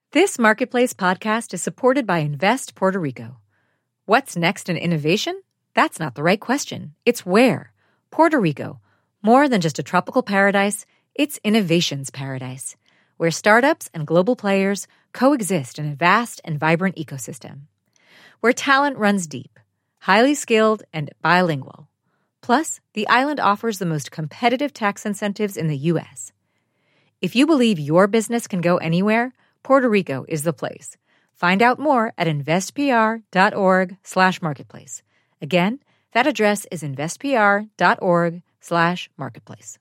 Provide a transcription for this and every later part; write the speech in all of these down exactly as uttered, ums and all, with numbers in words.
This Marketplace podcast is supported by Invest Puerto Rico. What's next in innovation? That's not the right question. It's where. Puerto Rico. More than just a tropical paradise, it's innovation's paradise, where startups and global players coexist in a vast and vibrant ecosystem. Where talent runs deep, highly skilled, and bilingual. Plus, the island offers the most competitive tax incentives in the U S. If you believe your business can go anywhere, Puerto Rico is the place. Find out more at investpr.org slash marketplace. Again, that address is investpr.org slash marketplace.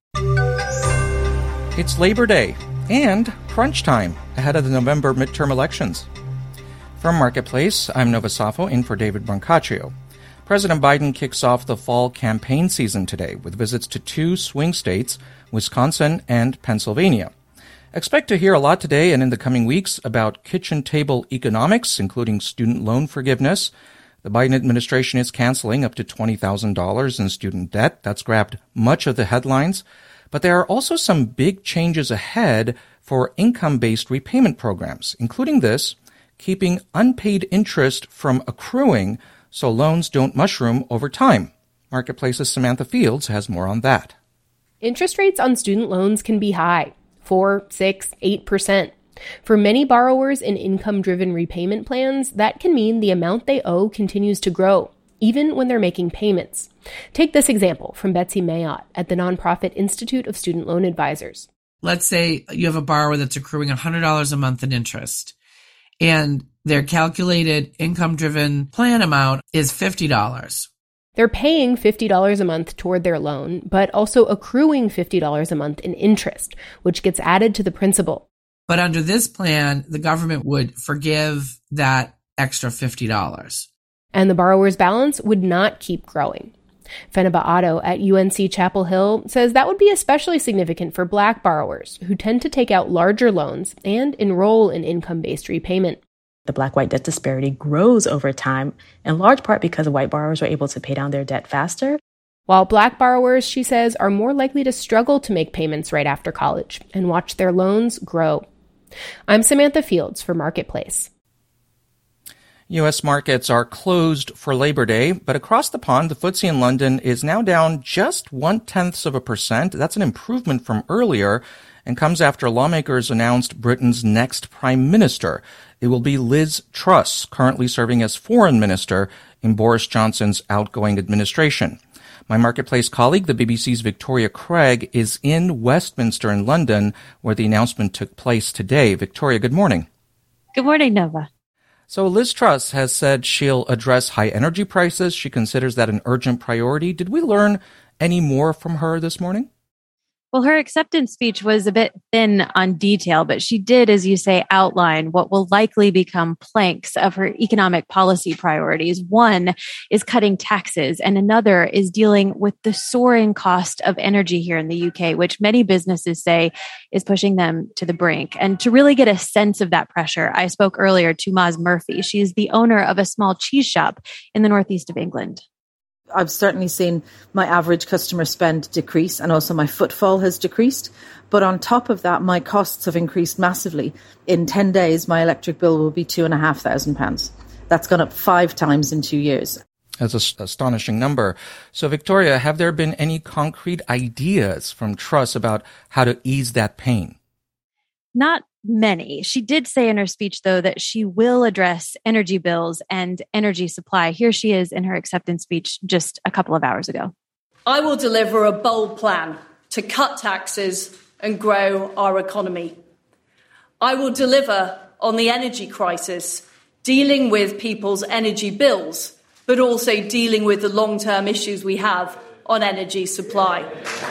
It's Labor Day and crunch time ahead of the November midterm elections. From Marketplace, I'm Nova Safo in for David Brancaccio. President Biden kicks off the fall campaign season today with visits to two swing states, Wisconsin and Pennsylvania. Expect to hear a lot today and in the coming weeks about kitchen table economics, including student loan forgiveness. The Biden administration is canceling up to twenty thousand dollars in student debt. That's grabbed much of the headlines. But there are also some big changes ahead for income-based repayment programs, including this, keeping unpaid interest from accruing so loans don't mushroom over time. Marketplace's Samantha Fields has more on that. Interest rates on student loans can be high. four, six, eight percent. For many borrowers in income-driven repayment plans, that can mean the amount they owe continues to grow, even when they're making payments. Take this example from Betsy Mayotte at the nonprofit Institute of Student Loan Advisors. Let's say you have a borrower that's accruing one hundred dollars a month in interest, and their calculated income-driven plan amount is fifty dollars. They're paying fifty dollars a month toward their loan, but also accruing fifty dollars a month in interest, which gets added to the principal. But under this plan, the government would forgive that extra fifty dollars. And the borrower's balance would not keep growing. Fenaba Otto at U N C Chapel Hill says that would be especially significant for Black borrowers who tend to take out larger loans and enroll in income-based repayment. The Black-white debt disparity grows over time, in large part because white borrowers are able to pay down their debt faster. While Black borrowers, she says, are more likely to struggle to make payments right after college and watch their loans grow. I'm Samantha Fields for Marketplace. U S markets are closed for Labor Day, but across the pond, the F T S E in London is now down just one-tenth of a percent. That's an improvement from earlier and comes after lawmakers announced Britain's next prime minister. It will be Liz Truss, currently serving as foreign minister in Boris Johnson's outgoing administration. My Marketplace colleague, the B B C's Victoria Craig, is in Westminster in London, where the announcement took place today. Victoria, good morning. Good morning, Nova. So Liz Truss has said she'll address high energy prices. She considers that an urgent priority. Did we learn any more from her this morning? Well, her acceptance speech was a bit thin on detail, but she did, as you say, outline what will likely become planks of her economic policy priorities. One is cutting taxes, and another is dealing with the soaring cost of energy here in the U K, which many businesses say is pushing them to the brink. And to really get a sense of that pressure, I spoke earlier to Maz Murphy. She is the owner of a small cheese shop in the northeast of England. I've certainly seen my average customer spend decrease, and also my footfall has decreased. But on top of that, my costs have increased massively. In ten days, my electric bill will be two and a half thousand pounds. That's gone up five times in two years. That's an astonishing number. So, Victoria, have there been any concrete ideas from Truss about how to ease that pain? Not many. She did say in her speech, though, that she will address energy bills and energy supply. Here she is in her acceptance speech just a couple of hours ago. I will deliver a bold plan to cut taxes and grow our economy. I will deliver on the energy crisis, dealing with people's energy bills, but also dealing with the long-term issues we have on energy supply.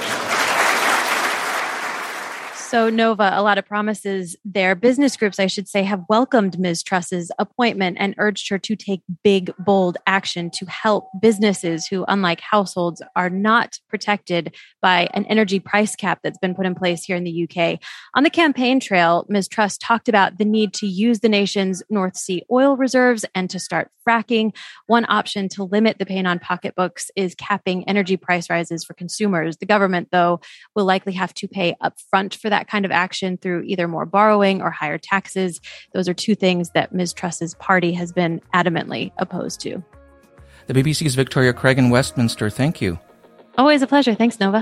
So, Nova, a lot of promises there. Business groups, I should say, have welcomed Miz Truss's appointment and urged her to take big, bold action to help businesses who, unlike households, are not protected by an energy price cap that's been put in place here in the U K. On the campaign trail, Miz Truss talked about the need to use the nation's North Sea oil reserves and to start fracking. One option to limit the pain on pocketbooks is capping energy price rises for consumers. The government, though, will likely have to pay upfront for that that kind of action through either more borrowing or higher taxes. Those are two things that Miz Truss's party has been adamantly opposed to. The B B C's Victoria Craig in Westminster, thank you. Always a pleasure. Thanks, Nova.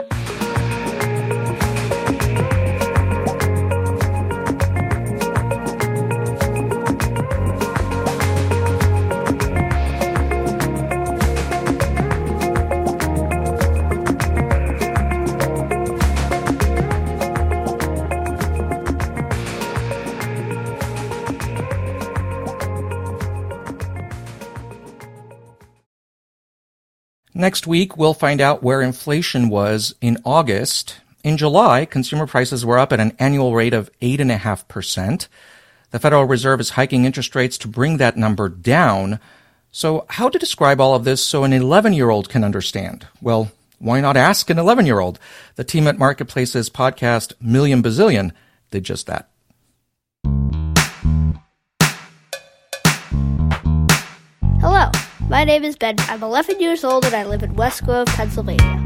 Next week, we'll find out where inflation was in August. In July, consumer prices were up at an annual rate of eight point five percent. The Federal Reserve is hiking interest rates to bring that number down. So how to describe all of this so an eleven-year-old can understand? Well, why not ask an eleven-year-old? The team at Marketplace's podcast, Million Bazillion, did just that. Hello. My name is Ben. I'm eleven years old and I live in West Grove, Pennsylvania.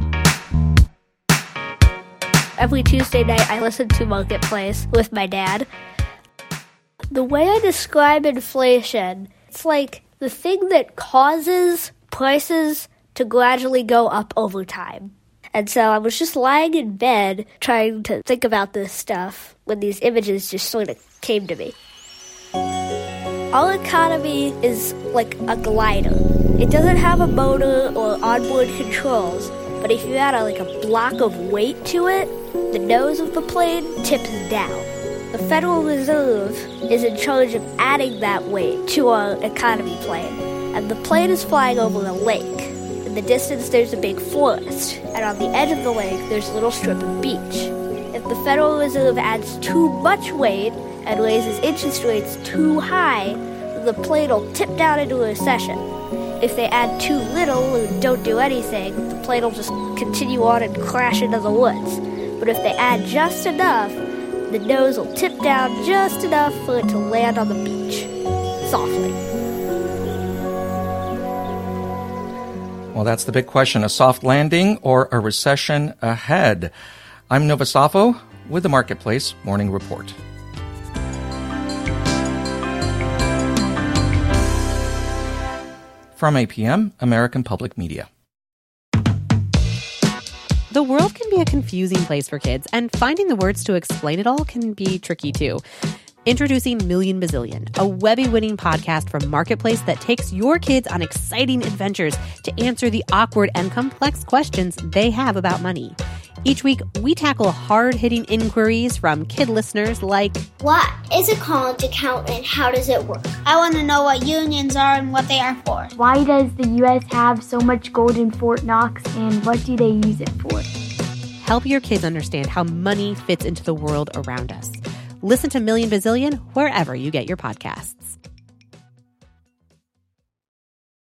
Every Tuesday night I listen to Marketplace with my dad. The way I describe inflation, it's like the thing that causes prices to gradually go up over time. And so I was just lying in bed trying to think about this stuff when these images just sort of came to me. Our economy is like a glider. It doesn't have a motor or onboard controls, but if you add a, like a block of weight to it, the nose of the plane tips down. The Federal Reserve is in charge of adding that weight to our economy plane, and the plane is flying over a lake. In the distance, there's a big forest, and on the edge of the lake, there's a little strip of beach. If the Federal Reserve adds too much weight and raises interest rates too high, the plane will tip down into a recession. If they add too little or don't do anything, the plane will just continue on and crash into the woods. But if they add just enough, the nose will tip down just enough for it to land on the beach. Softly. Well, that's the big question, a soft landing or a recession ahead? I'm Nova Safo with the Marketplace Morning Report. From A P M, American Public Media. The world can be a confusing place for kids, and finding the words to explain it all can be tricky too. Introducing Million Bazillion, a Webby-winning podcast from Marketplace that takes your kids on exciting adventures to answer the awkward and complex questions they have about money. Each week, we tackle hard-hitting inquiries from kid listeners like, what is a college account and how does it work? I want to know what unions are and what they are for. Why does the U S have so much gold in Fort Knox and what do they use it for? Help your kids understand how money fits into the world around us. Listen to Million Bazillion wherever you get your podcasts.